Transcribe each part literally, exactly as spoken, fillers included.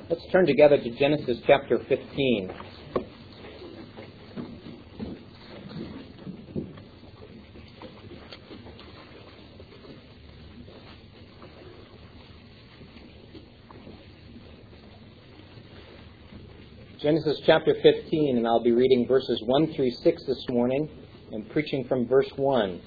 Let's turn together to Genesis chapter fifteen. Genesis chapter fifteen, and I'll be reading verses one through six this morning and preaching from verse one.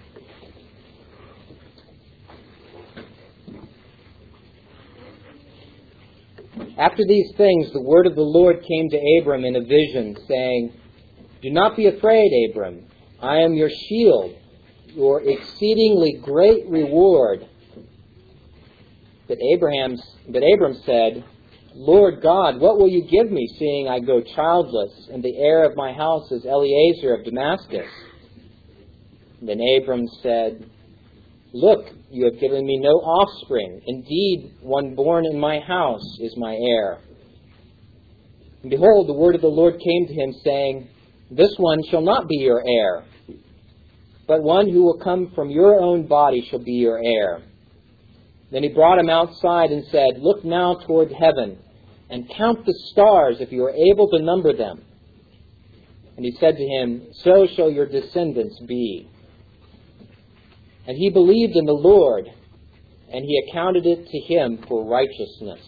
After these things, the word of the Lord came to Abram in a vision, saying, "Do not be afraid, Abram. I am your shield, your exceedingly great reward." But Abraham, but Abram said, "Lord God, what will you give me, seeing I go childless, and the heir of my house is Eliezer of Damascus?" Then Abram said, "Look, you have given me no offspring. Indeed, one born in my house is my heir." And behold, the word of the Lord came to him, saying, "This one shall not be your heir, but one who will come from your own body shall be your heir." Then he brought him outside and said, "Look now toward heaven, and count the stars if you are able to number them." And he said to him, "So shall your descendants be." And he believed in the Lord, and he accounted it to him for righteousness.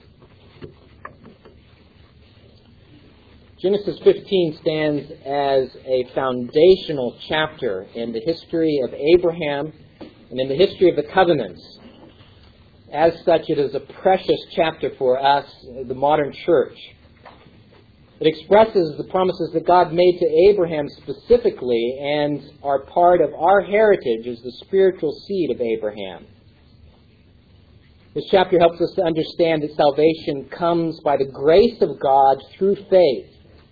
Genesis fifteen stands as a foundational chapter in the history of Abraham and in the history of the covenants. As such, it is a precious chapter for us, the modern church. It expresses the promises that God made to Abraham specifically and are part of our heritage as the spiritual seed of Abraham. This chapter helps us to understand that salvation comes by the grace of God through faith.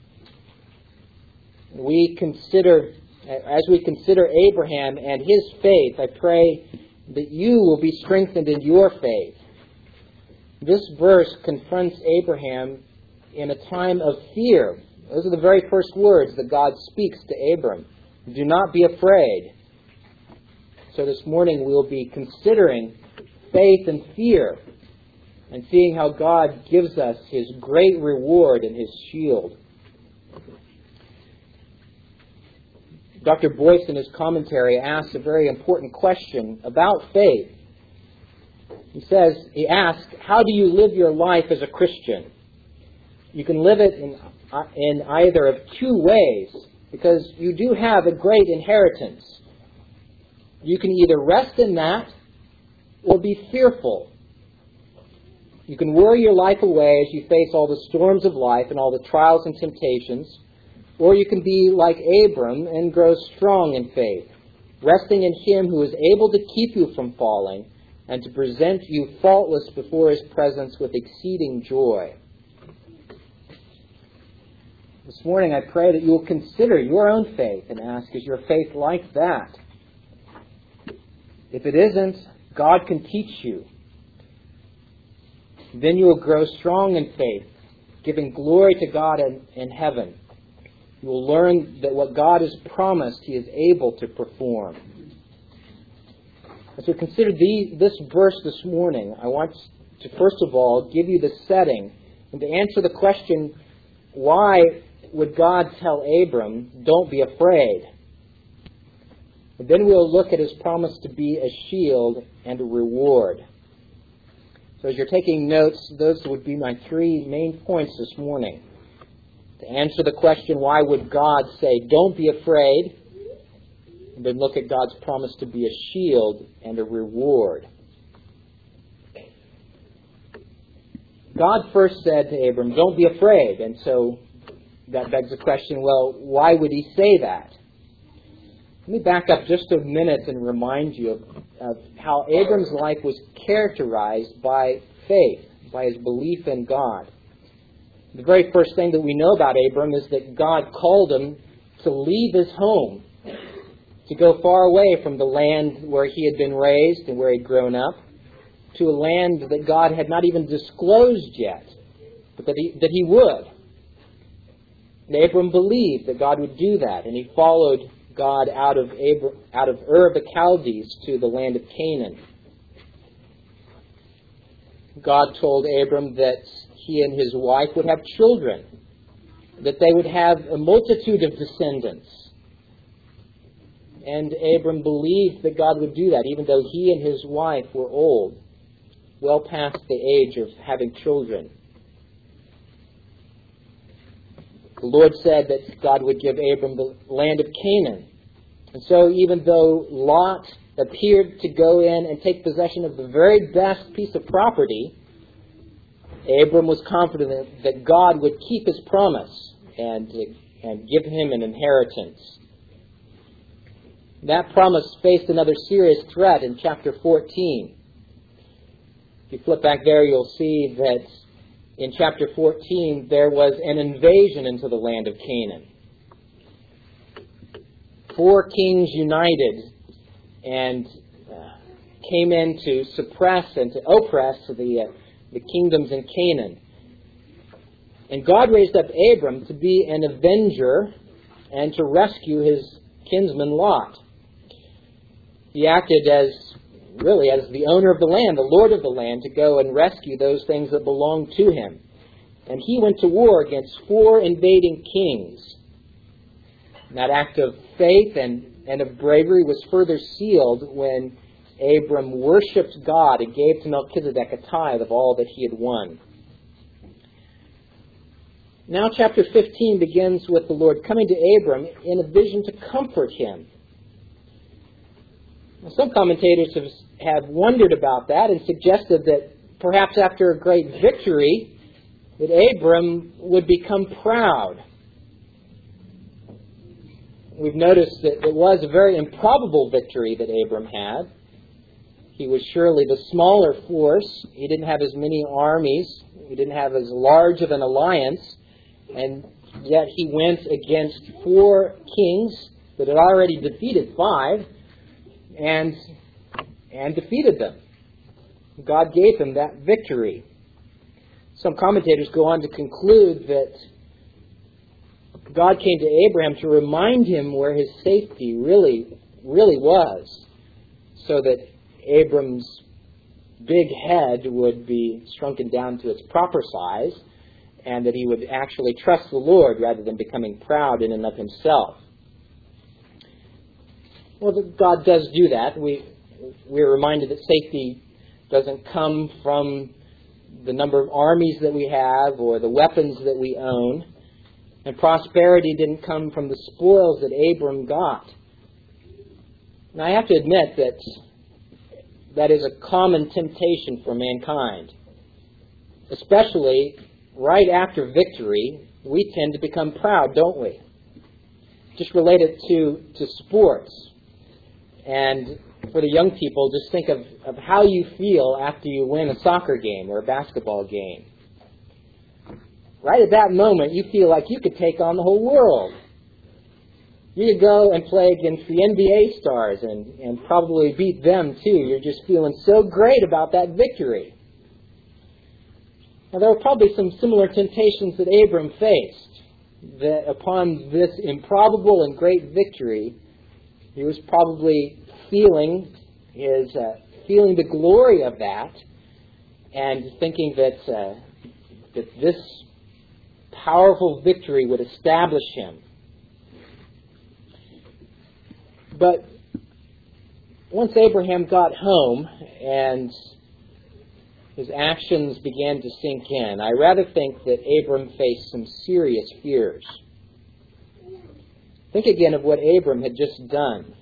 We consider, as we consider Abraham and his faith, I pray that you will be strengthened in your faith. This verse confronts Abraham in a time of fear. Those are the very first words that God speaks to Abram. "Do not be afraid." So this morning we will be considering faith and fear and seeing how God gives us His great reward and His shield. Doctor Boyce, in his commentary, asks a very important question about faith. He says, he asks, how do you live your life as a Christian? You can live it in, in either of two ways, because you do have a great inheritance. You can either rest in that or be fearful. You can worry your life away as you face all the storms of life and all the trials and temptations, or you can be like Abram and grow strong in faith, resting in Him who is able to keep you from falling and to present you faultless before His presence with exceeding joy. This morning I pray that you will consider your own faith and ask, is your faith like that? If it isn't, God can teach you. Then you will grow strong in faith, giving glory to God in, in heaven. You will learn that what God has promised, He is able to perform. As we consider the, this verse this morning, I want to first of all give you the setting and to answer the question, why would God tell Abram, don't be afraid? And then we'll look at His promise to be a shield and a reward. So as you're taking notes, those would be my three main points this morning. To answer the question, why would God say, don't be afraid? And then look at God's promise to be a shield and a reward. God first said to Abram, don't be afraid. And so that begs the question, well, why would He say that? Let me back up just a minute and remind you of, of how Abram's life was characterized by faith, by his belief in God. The very first thing that we know about Abram is that God called him to leave his home, to go far away from the land where he had been raised and where he'd grown up, to a land that God had not even disclosed yet, but that he, that he would. And Abram believed that God would do that, and he followed God out of Abra- out of Ur of the Chaldees to the land of Canaan. God told Abram that he and his wife would have children, that they would have a multitude of descendants. And Abram believed that God would do that, even though he and his wife were old, well past the age of having children. The Lord said that God would give Abram the land of Canaan. And so even though Lot appeared to go in and take possession of the very best piece of property, Abram was confident that God would keep his promise and, and give him an inheritance. That promise faced another serious threat in chapter fourteen. If you flip back there, you'll see that in chapter fourteen there was an invasion into the land of Canaan. Four kings united and uh, came in to suppress and to oppress the, uh, the kingdoms in Canaan. And God raised up Abram to be an avenger and to rescue his kinsman Lot. He acted as, really, as the owner of the land, the lord of the land, to go and rescue those things that belonged to him. And he went to war against four invading kings. And that act of faith and, and of bravery was further sealed when Abram worshipped God and gave to Melchizedek a tithe of all that he had won. Now chapter fifteen begins with the Lord coming to Abram in a vision to comfort him. Now, some commentators have, have wondered about that and suggested that perhaps after a great victory, that Abram would become proud. We've noticed that it was a very improbable victory that Abram had. He was surely the smaller force. He didn't have as many armies. He didn't have as large of an alliance. And yet he went against four kings that had already defeated five and, and defeated them. God gave him that victory. Some commentators go on to conclude that God came to Abraham to remind him where his safety really, really was, so that Abram's big head would be shrunken down to its proper size, and that he would actually trust the Lord rather than becoming proud in and of himself. Well, God does do that. We, we're reminded that safety doesn't come from the number of armies that we have or the weapons that we own. And prosperity didn't come from the spoils that Abram got. Now, I have to admit that that is a common temptation for mankind. Especially right after victory, we tend to become proud, don't we? Just relate it to, to sports. And for the young people, just think of, of how you feel after you win a soccer game or a basketball game. Right at that moment, you feel like you could take on the whole world. You could go and play against the N B A stars and, and probably beat them too. You're just feeling so great about that victory. Now, there were probably some similar temptations that Abram faced. That upon this improbable and great victory, he was probably feeling his uh, feeling the glory of that, and thinking that uh, that this powerful victory would establish him. But once Abraham got home and his actions began to sink in, I rather think that Abram faced some serious fears. Think again of what Abram had just done.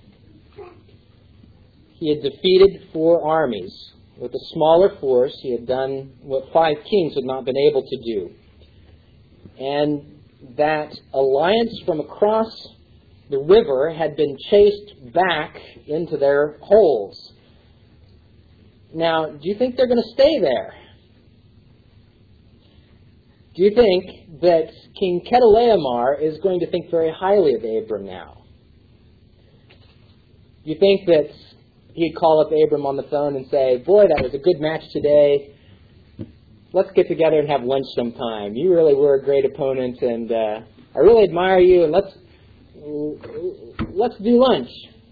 He had defeated four armies. With a smaller force, he had done what five kings had not been able to do. And that alliance from across the river had been chased back into their holes. Now, do you think they're going to stay there? Do you think that King Chedorlaomer is going to think very highly of Abram now? Do you think that he'd call up Abram on the phone and say, "Boy, that was a good match today. Let's get together and have lunch sometime. You really were a great opponent, and uh, I really admire you, and let's let's do lunch."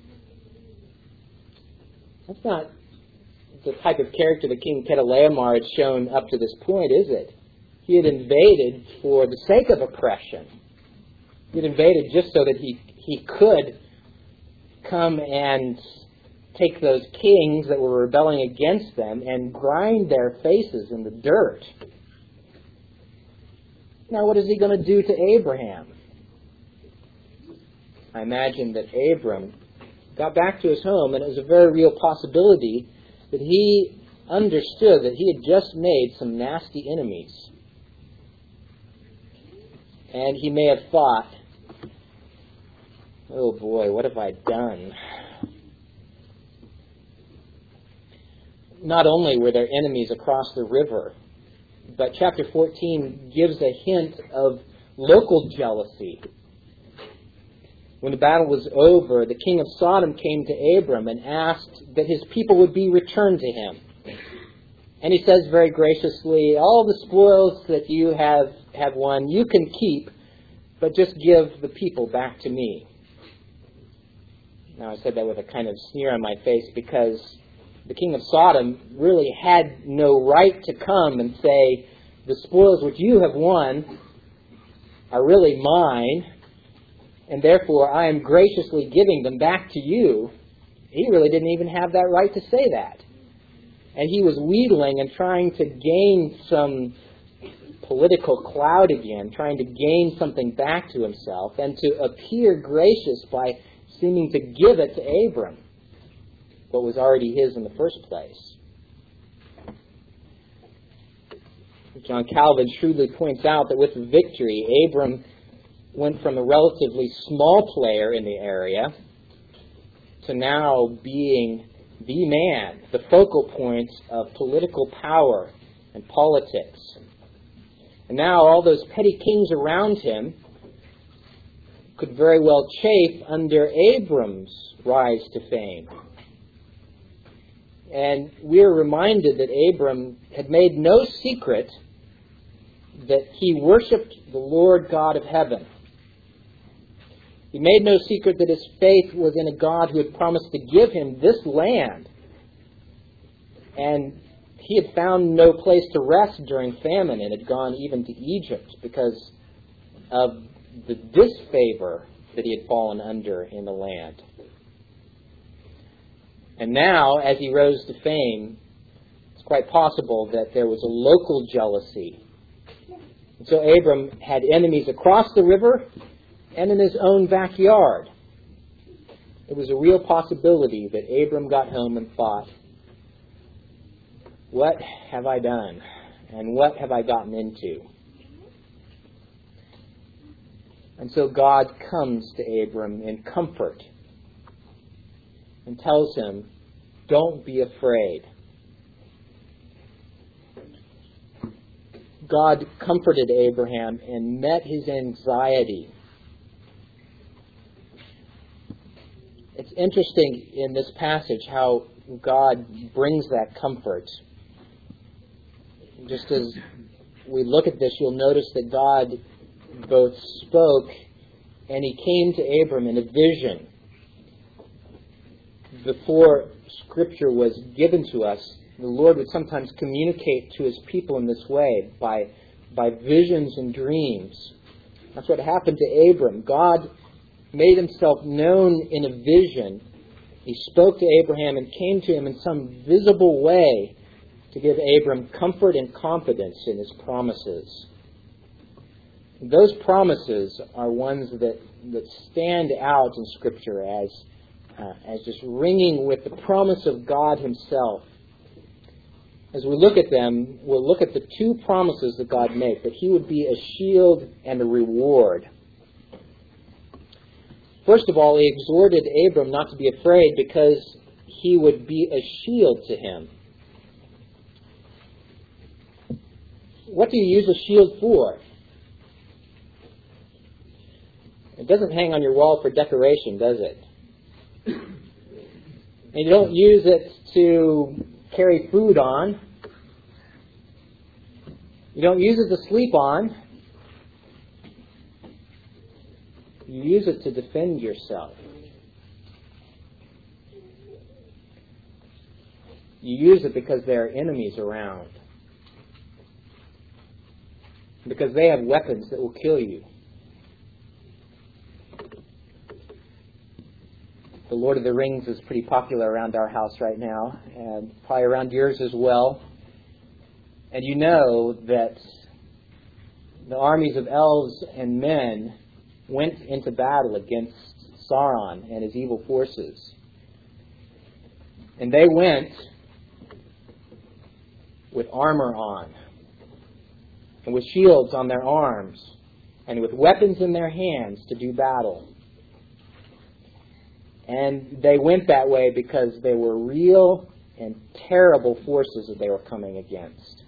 That's not the type of character that King Chedorlaomer had shown up to this point, is it? He had invaded for the sake of oppression. He had invaded just so that he, he could come and take those kings that were rebelling against them and grind their faces in the dirt. Now, what is he going to do to Abraham? I imagine that Abram got back to his home, and it was a very real possibility that he understood that he had just made some nasty enemies. And he may have thought, oh boy, what have I done? Not only were there enemies across the river, but chapter fourteen gives a hint of local jealousy. When the battle was over, the king of Sodom came to Abram and asked that his people would be returned to him. And he says very graciously, all the spoils that you have, have won, you can keep, but just give the people back to me. Now, I said that with a kind of sneer on my face because the king of Sodom really had no right to come and say, the spoils which you have won are really mine, and therefore I am graciously giving them back to you. He really didn't even have that right to say that. And he was wheedling and trying to gain some political clout again, trying to gain something back to himself and to appear gracious by seeming to give it to Abram, what was already his in the first place. John Calvin shrewdly points out that with the victory, Abram went from a relatively small player in the area to now being the man, the focal point of political power and politics. And now all those petty kings around him could very well chafe under Abram's rise to fame. And we're reminded that Abram had made no secret that he worshipped the Lord God of heaven. He made no secret that his faith was in a God who had promised to give him this land. And he had found no place to rest during famine and had gone even to Egypt because of the disfavor that he had fallen under in the land. And now, as he rose to fame, it's quite possible that there was a local jealousy. And so Abram had enemies across the river and in his own backyard. It was a real possibility that Abram got home and thought, what have I done? And what have I gotten into? And so God comes to Abram in comfort and tells him, don't be afraid. God comforted Abraham and met his anxiety. It's interesting in this passage how God brings that comfort. Just as we look at this, you'll notice that God both spoke and he came to Abram in a vision. Before Scripture was given to us, the Lord would sometimes communicate to his people in this way, by, by visions and dreams. That's what happened to Abram. God made himself known in a vision. He spoke to Abraham and came to him in some visible way to give Abram comfort and confidence in his promises. Those promises are ones that, that stand out in Scripture as, uh, as just ringing with the promise of God himself. As we look at them, we'll look at the two promises that God made, that he would be a shield and a reward. First of all, he exhorted Abram not to be afraid because he would be a shield to him. What do you use a shield for? It doesn't hang on your wall for decoration, does it? And you don't use it to carry food on. You don't use it to sleep on. You use it to defend yourself. You use it because there are enemies around. because they have weapons that will kill you. The Lord of the Rings is pretty popular around our house right now, and probably around yours as well. And you know that the armies of elves and men went into battle against Sauron and his evil forces. And they went with armor on, and with shields on their arms, and with weapons in their hands to do battle. And they went that way because they were real and terrible forces that they were coming against.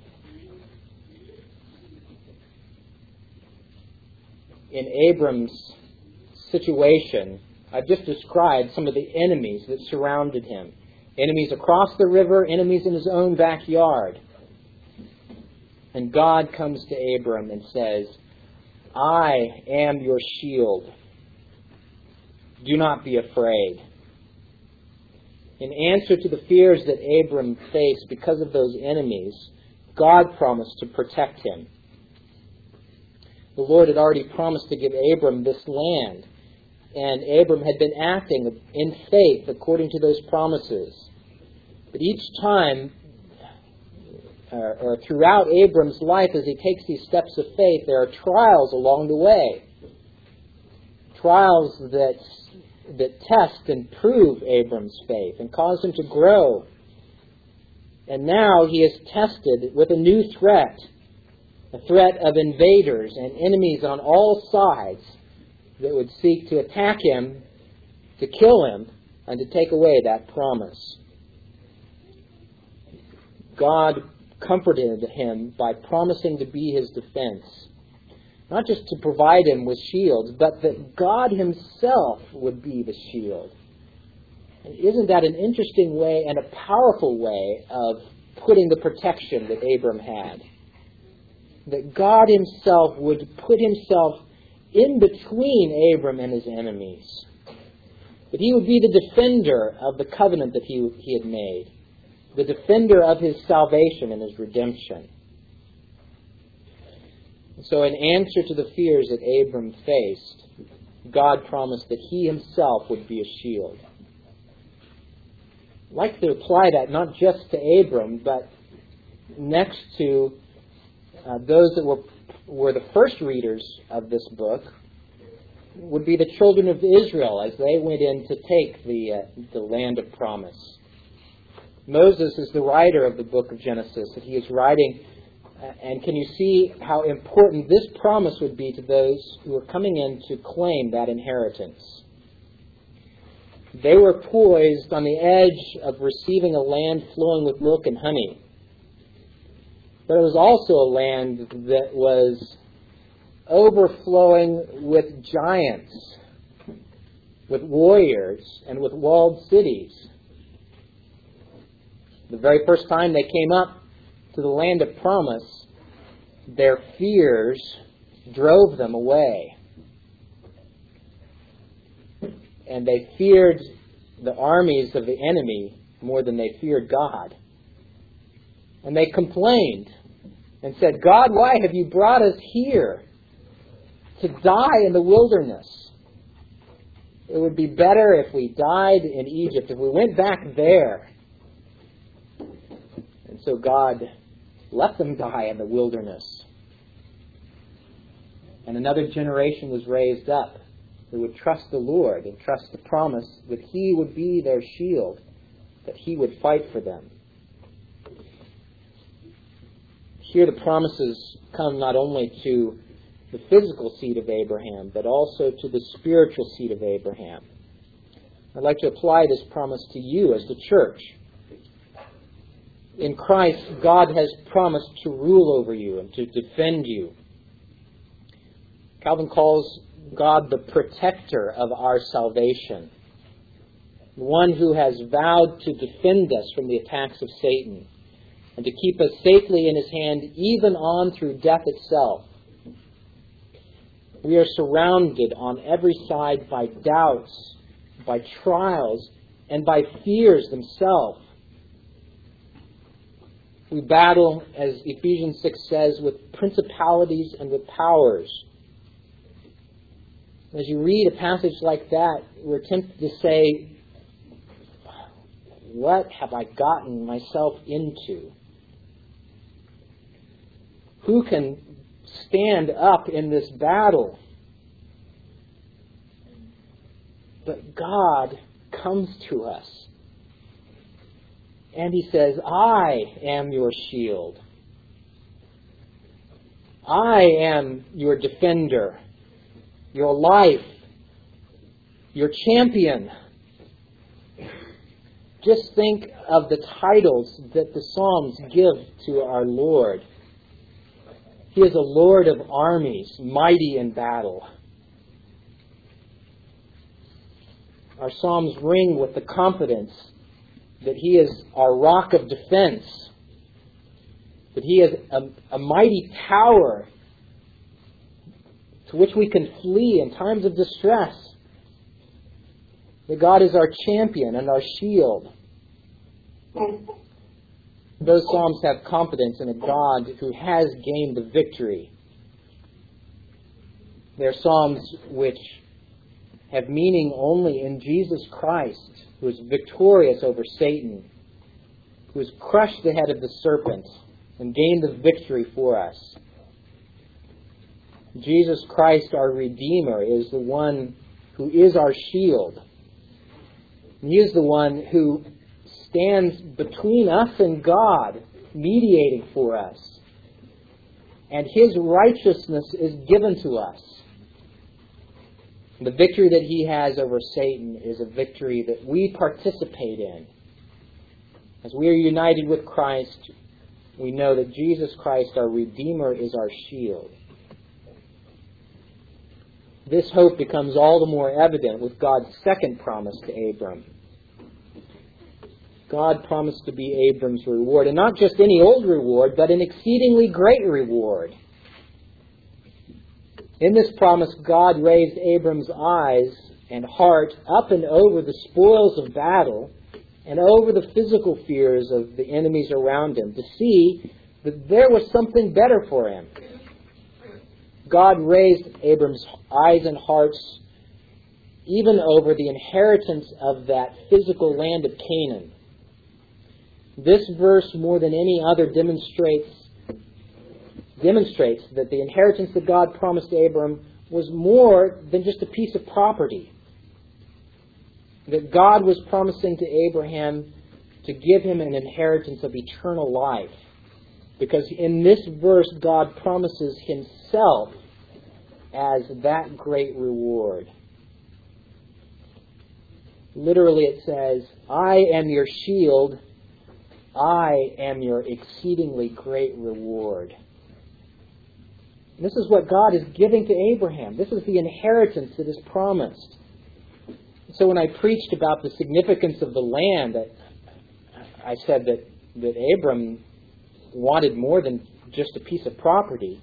In Abram's situation, I've just described some of the enemies that surrounded him. Enemies across the river, enemies in his own backyard. And God comes to Abram and says, I am your shield. Do not be afraid. In answer to the fears that Abram faced because of those enemies, God promised to protect him. The Lord had already promised to give Abram this land, and Abram had been acting in faith according to those promises. But each time, or, or throughout Abram's life, as he takes these steps of faith, there are trials along the way. Trials that that test and prove Abram's faith and cause him to grow. And now he is tested with a new threat, a threat of invaders and enemies on all sides that would seek to attack him, to kill him, and to take away that promise. God comforted him by promising to be his defense. Not just to provide him with shields, but that God himself would be the shield. And isn't that an interesting way and a powerful way of putting the protection that Abram had? That God himself would put himself in between Abram and his enemies. That he would be the defender of the covenant that he, he had made. The defender of his salvation and his redemption. So in answer to the fears that Abram faced, God promised that he himself would be a shield. I'd like to apply that not just to Abram, but next to uh, those that were, were the first readers of this book, would be the children of Israel as they went in to take the, uh, the land of promise. Moses is the writer of the book of Genesis, and he is writing. And can you see how important this promise would be to those who are coming in to claim that inheritance? They were poised on the edge of receiving a land flowing with milk and honey. But it was also a land that was overflowing with giants, with warriors, and with walled cities. The very first time they came up to the land of promise, their fears drove them away. And they feared the armies of the enemy more than they feared God. And they complained and said, God, why have you brought us here to die in the wilderness? It would be better if we died in Egypt, if we went back there. And so God let them die in the wilderness. And another generation was raised up who would trust the Lord and trust the promise that He would be their shield, that He would fight for them. Here the promises come not only to the physical seed of Abraham, but also to the spiritual seed of Abraham. I'd like to apply this promise to you as the church. In Christ, God has promised to rule over you and to defend you. Calvin calls God the protector of our salvation, the one who has vowed to defend us from the attacks of Satan and to keep us safely in His hand even on through death itself. We are surrounded on every side by doubts, by trials, and by fears themselves. We battle, as Ephesians six says, with principalities and with powers. As you read a passage like that, we're tempted to say, what have I gotten myself into? Who can stand up in this battle? But God comes to us. And He says, I am your shield. I am your defender, your life, your champion. Just think of the titles that the Psalms give to our Lord. He is a Lord of armies, mighty in battle. Our Psalms ring with the confidence that He is our rock of defense, that He is a, a mighty tower to which we can flee in times of distress, that God is our champion and our shield. Those Psalms have confidence in a God who has gained the victory. They're Psalms which have meaning only in Jesus Christ, who is victorious over Satan, who has crushed the head of the serpent and gained the victory for us. Jesus Christ, our Redeemer, is the one who is our shield. He is the one who stands between us and God, mediating for us. And His righteousness is given to us. The victory that He has over Satan is a victory that we participate in. As we are united with Christ, we know that Jesus Christ, our Redeemer, is our shield. This hope becomes all the more evident with God's second promise to Abram. God promised to be Abram's reward, and not just any old reward, but an exceedingly great reward. In this promise, God raised Abram's eyes and heart up and over the spoils of battle and over the physical fears of the enemies around him to see that there was something better for him. God raised Abram's eyes and hearts even over the inheritance of that physical land of Canaan. This verse, more than any other, demonstrates demonstrates that the inheritance that God promised Abram was more than just a piece of property. That God was promising to Abraham to give him an inheritance of eternal life. Because in this verse, God promises Himself as that great reward. Literally it says, I am your shield, I am your exceedingly great reward. And this is what God is giving to Abraham. This is the inheritance that is promised. So when I preached about the significance of the land, I said that, that Abram wanted more than just a piece of property.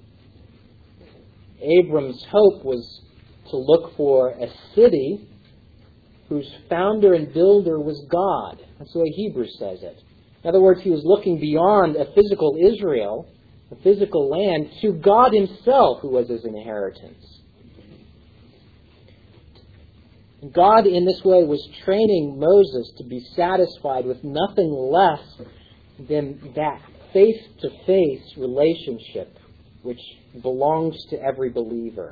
Abram's hope was to look for a city whose founder and builder was God. That's the way Hebrews says it. In other words, he was looking beyond a physical Israel, a physical land, to God Himself, who was his inheritance. God, in this way, was training Moses to be satisfied with nothing less than that face-to-face relationship which belongs to every believer.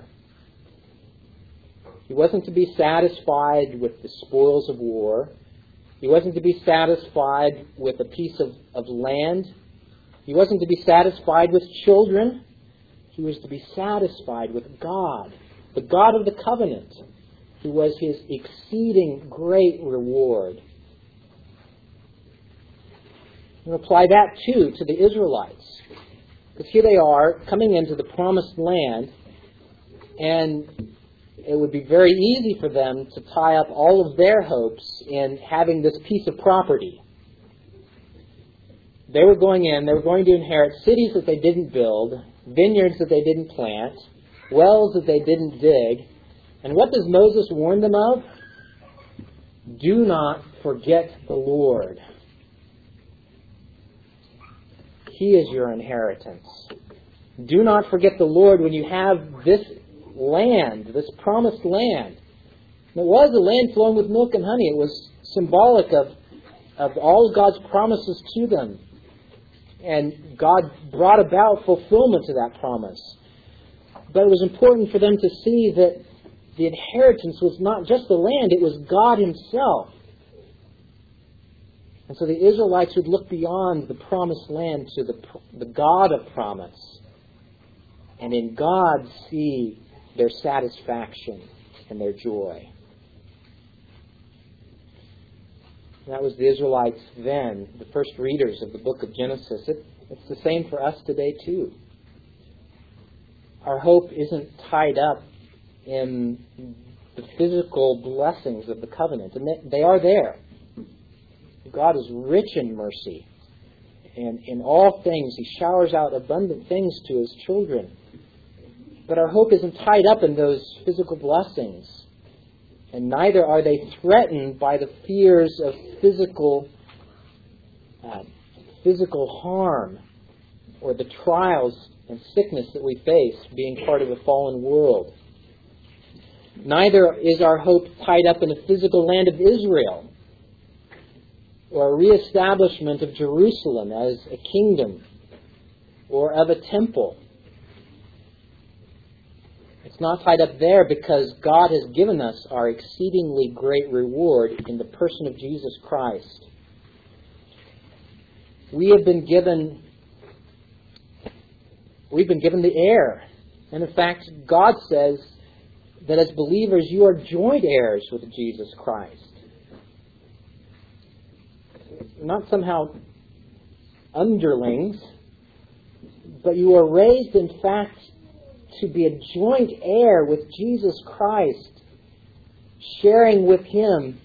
He wasn't to be satisfied with the spoils of war. He wasn't to be satisfied with a piece of, of land. He wasn't to be satisfied with children. He was to be satisfied with God, the God of the covenant, who was his exceeding great reward. And apply that too to the Israelites. Because here they are coming into the promised land, and it would be very easy for them to tie up all of their hopes in having this piece of property. They were going in, they were going to inherit cities that they didn't build, vineyards that they didn't plant, wells that they didn't dig. And what does Moses warn them of? Do not forget the Lord. He is your inheritance. Do not forget the Lord when you have this land, this promised land. And it was a land flowing with milk and honey. It was symbolic of, of all of God's promises to them. And God brought about fulfillment to that promise. But it was important for them to see that the inheritance was not just the land, it was God Himself. And so the Israelites would look beyond the promised land to the, the God of promise. And in God see their satisfaction and their joy. That was the Israelites then, the first readers of the book of Genesis. It, it's the same for us today too. Our hope isn't tied up in the physical blessings of the covenant. And they, they are there. God is rich in mercy. And in all things, He showers out abundant things to His children. But our hope isn't tied up in those physical blessings. And neither are they threatened by the fears of physical, uh, physical harm or the trials and sickness that we face being part of a fallen world. Neither is our hope tied up in the physical land of Israel or a reestablishment of Jerusalem as a kingdom or of a temple. It's not tied up there because God has given us our exceedingly great reward in the person of Jesus Christ. We have been given we've been given the heir. And in fact, God says that as believers you are joint heirs with Jesus Christ. Not somehow underlings, but you are raised in fact to be a joint heir with Jesus Christ, sharing with Him,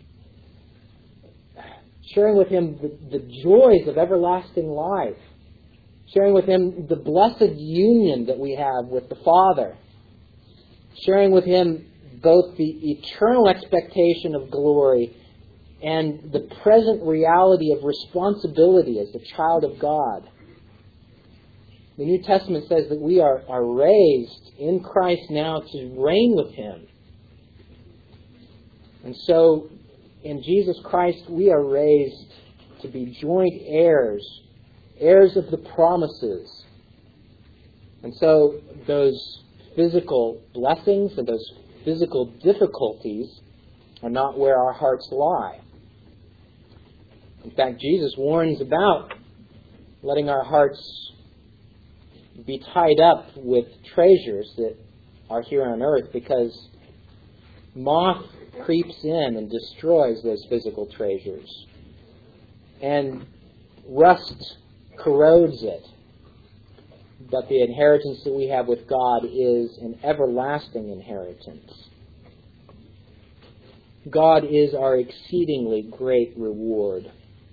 sharing with Him the, the joys of everlasting life, sharing with Him the blessed union that we have with the Father, sharing with Him both the eternal expectation of glory and the present reality of responsibility as a child of God. The New Testament says that we are, are raised in Christ now to reign with Him. And so, in Jesus Christ, we are raised to be joint heirs, heirs of the promises. And so, those physical blessings and those physical difficulties are not where our hearts lie. In fact, Jesus warns about letting our hearts be tied up with treasures that are here on earth, because moth creeps in and destroys those physical treasures, and rust corrodes it. But the inheritance that we have with God is an everlasting inheritance. God is our exceedingly great reward.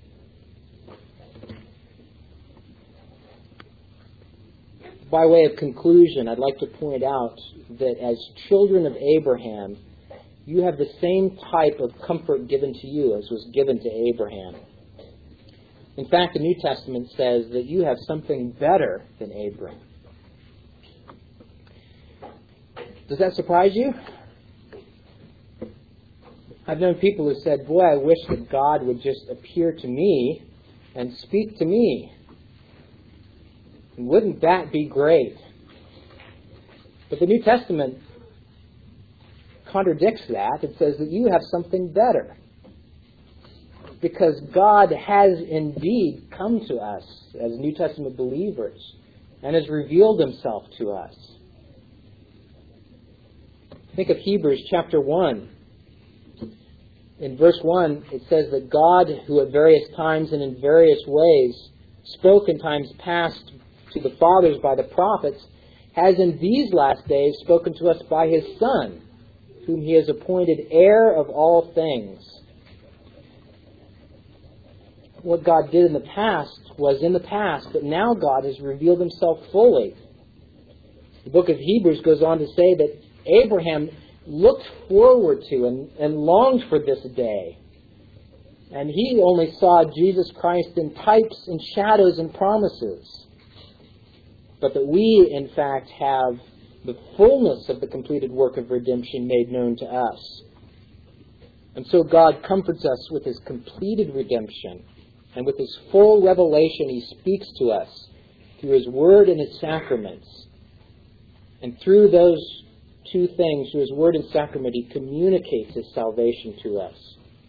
By way of conclusion, I'd like to point out that as children of Abraham, you have the same type of comfort given to you as was given to Abraham. In fact, the New Testament says that you have something better than Abraham. Does that surprise you? I've known people who said, boy, I wish that God would just appear to me and speak to me. Wouldn't that be great? But the New Testament contradicts that. It says that you have something better. Because God has indeed come to us as New Testament believers and has revealed Himself to us. Think of Hebrews chapter one. In verse one, it says that God, who at various times and in various ways spoke in times past to the fathers by the prophets, has in these last days spoken to us by His Son, whom He has appointed heir of all things. What God did in the past was in the past, but now God has revealed Himself fully. The book of Hebrews goes on to say that Abraham looked forward to and, and longed for this day. And he only saw Jesus Christ in types and shadows and promises. but that we, in fact, have the fullness of the completed work of redemption made known to us. And so God comforts us with His completed redemption, and with His full revelation He speaks to us through His Word and His sacraments. And through those two things, through His Word and sacrament, He communicates His salvation to us.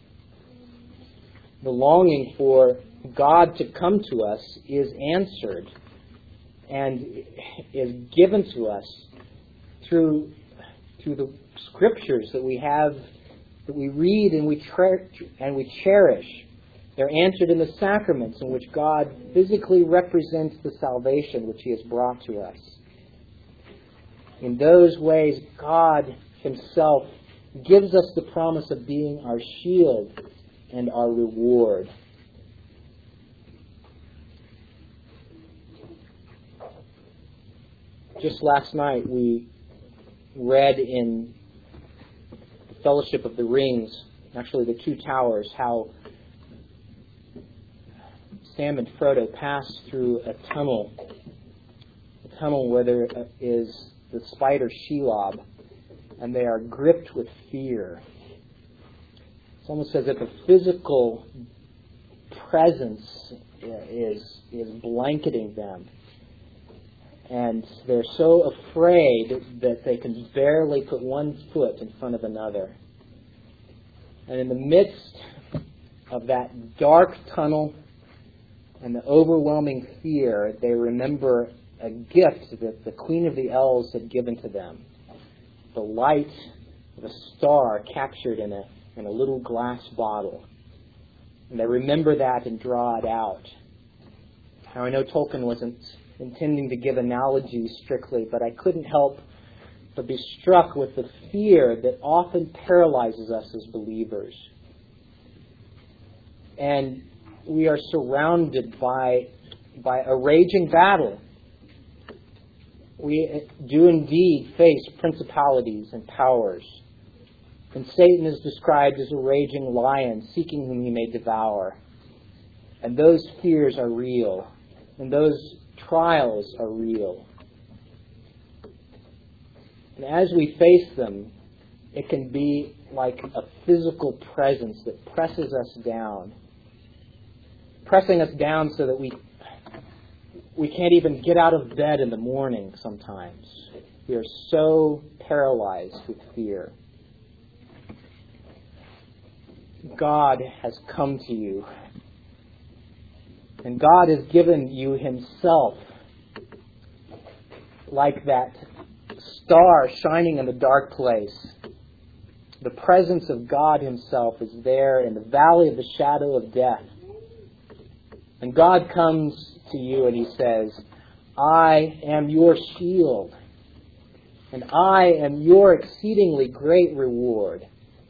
The longing for God to come to us is answered and is given to us through, through the Scriptures that we have, that we read and we, tre- and we cherish. They're answered in the sacraments in which God physically represents the salvation which He has brought to us. In those ways, God Himself gives us the promise of being our shield and our reward. Just last night we read in Fellowship of the Rings, actually the Two Towers, how Sam and Frodo pass through a tunnel, a tunnel where there is the spider Shelob, and they are gripped with fear. It's almost as if a physical presence is, is blanketing them. And they're so afraid that they can barely put one foot in front of another. And in the midst of that dark tunnel and the overwhelming fear, they remember a gift that the Queen of the Elves had given to them. The light of a star captured in a, in a little glass bottle. And they remember that and draw it out. Now, I know Tolkien wasn't intending to give analogies strictly, but I couldn't help but be struck with the fear that often paralyzes us as believers. And we are surrounded by, by a raging battle. We do indeed face principalities and powers. And Satan is described as a raging lion seeking whom he may devour. And those fears are real. And those trials are real. And as we face them, it can be like a physical presence that presses us down. Pressing us down so that we we can't even get out of bed in the morning sometimes. We are so paralyzed with fear. God has come to you. And God has given you Himself, like that star shining in the dark place. The presence of God Himself is there in the valley of the shadow of death. And God comes to you and He says, I am your shield, and I am your exceedingly great reward.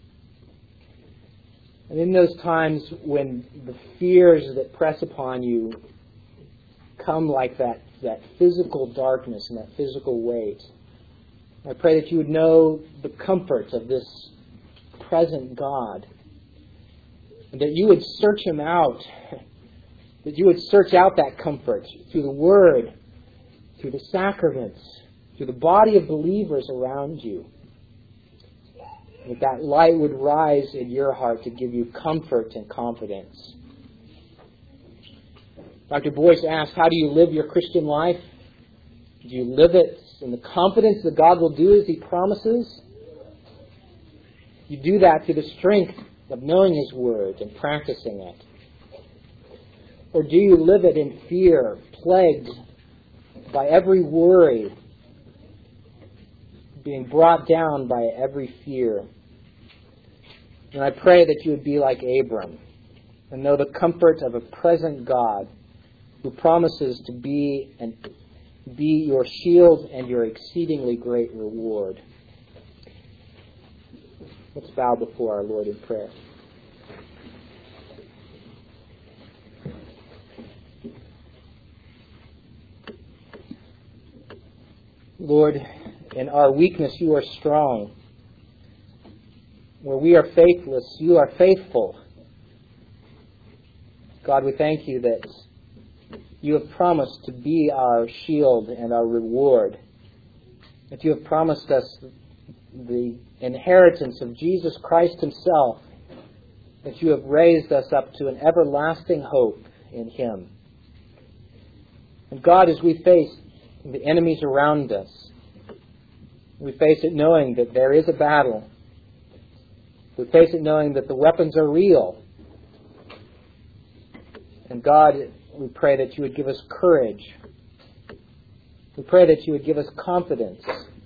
And in those times when the fears that press upon you come like that, that physical darkness and that physical weight, I pray that you would know the comfort of this present God, and that you would search Him out, that you would search out that comfort through the Word, through the sacraments, through the body of believers around you. That that light would rise in your heart to give you comfort and confidence. Doctor Boyce asked, how do you live your Christian life? Do you live it in the confidence that God will do as He promises? You do that through the strength of knowing His Word and practicing it. Or do you live it in fear, plagued by every worry, being brought down by every fear? And I pray that you would be like Abram and know the comfort of a present God who promises to be and be your shield and your exceedingly great reward. Let's bow before our Lord in prayer. Lord, in our weakness you are strong. Where we are faithless, you are faithful. God, we thank you that you have promised to be our shield and our reward, that you have promised us the inheritance of Jesus Christ himself, that you have raised us up to an everlasting hope in him. And God, as we face the enemies around us, we face it knowing that there is a battle. We face it knowing that the weapons are real. And God, we pray that you would give us courage. We pray that you would give us confidence.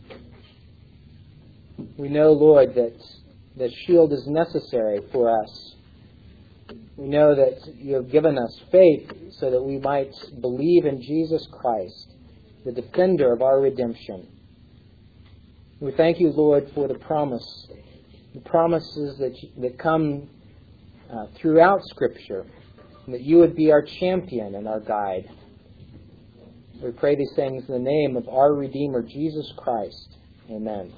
We know, Lord, that the shield is necessary for us. We know that you have given us faith so that we might believe in Jesus Christ, the defender of our redemption. We thank you, Lord, for the promise, the promises that, that come uh, throughout Scripture, and that you would be our champion and our guide. We pray these things in the name of our Redeemer, Jesus Christ. Amen.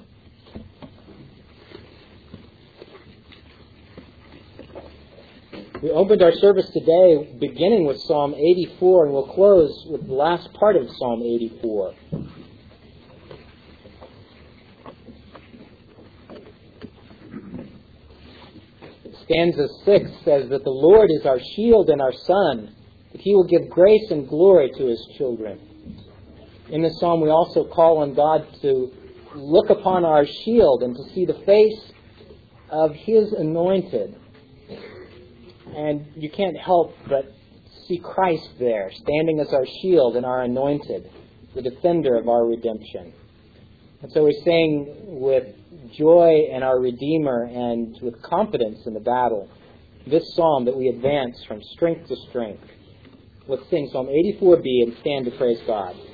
We opened our service today beginning with Psalm eighty-four, and we'll close with the last part of Psalm eighty-four. Stanza six says that the Lord is our shield and our sun, that he will give grace and glory to his children. In this psalm we also call on God to look upon our shield and to see the face of his anointed. And you can't help but see Christ there, standing as our shield and our anointed, the defender of our redemption. And so we sing with joy in our Redeemer and with confidence in the battle this psalm that we advance from strength to strength. Let's sing Psalm eighty-four B and stand to praise God.